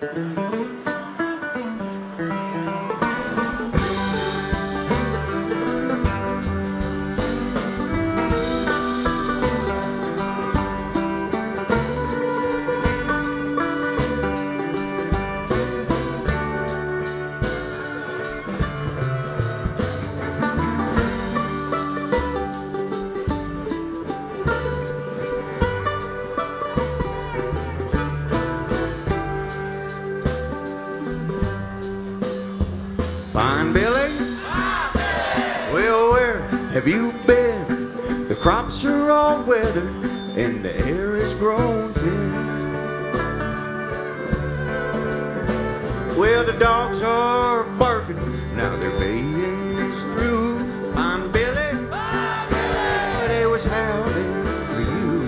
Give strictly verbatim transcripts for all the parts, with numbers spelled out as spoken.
Pine Billy, well, where have you been? The crops are all weathered and the air is growing thin. Well, the dogs are barking, now their baying is through. Pine Billy, they was howling for you.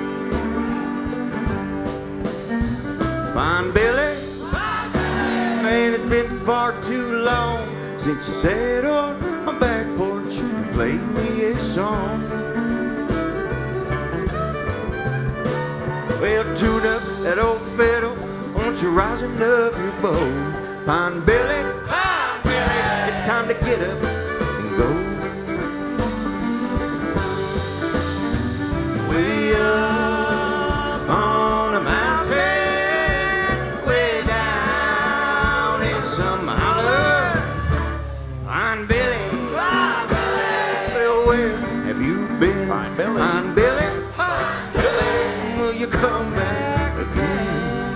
Pine Billy, man, it's been far too long since you sat on my back porch and played me a song. Well, tune up that old fiddle, won't you rising up your bow? Pine Billy, Pine Billy, it's time to get up and go. Way up on a mountain, way down in some holler. Pine Billy, Pine Billy, well, where have you been? Pine Billy. Pine Billy, Pine Billy, will you come back again?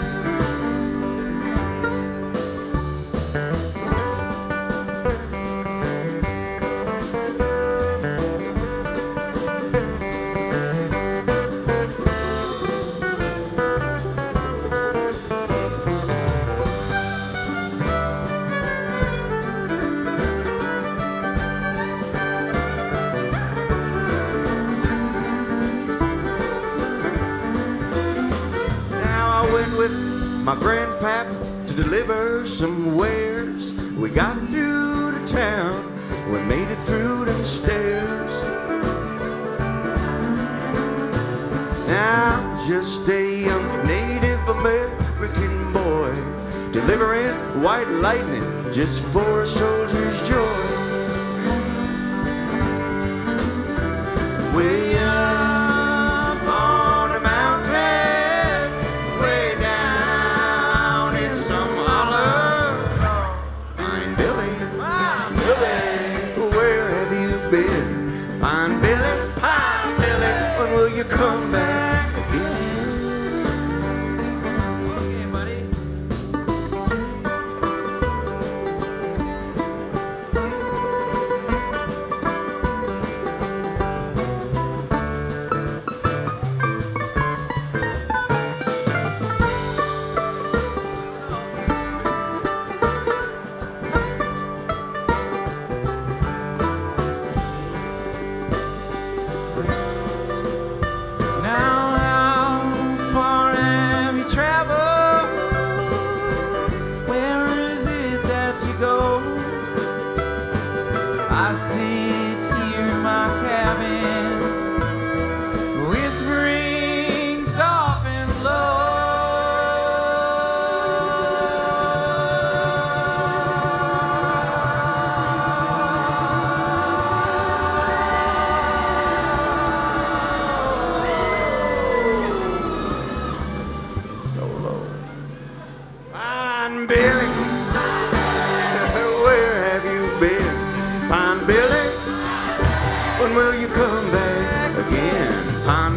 With my grandpap to deliver some wares. We got through to town, we made it through them stairs. Now just a young Native American boy delivering white lightning just for a soldier's joy. Way up on a mountain, Pine Billy, Pine Billy, when will you come back again? Okay, buddy. I sit here in my cabin, whispering soft and low. So low. Pine Billy, where have you been? Pine Billy, when will you come back again? Pine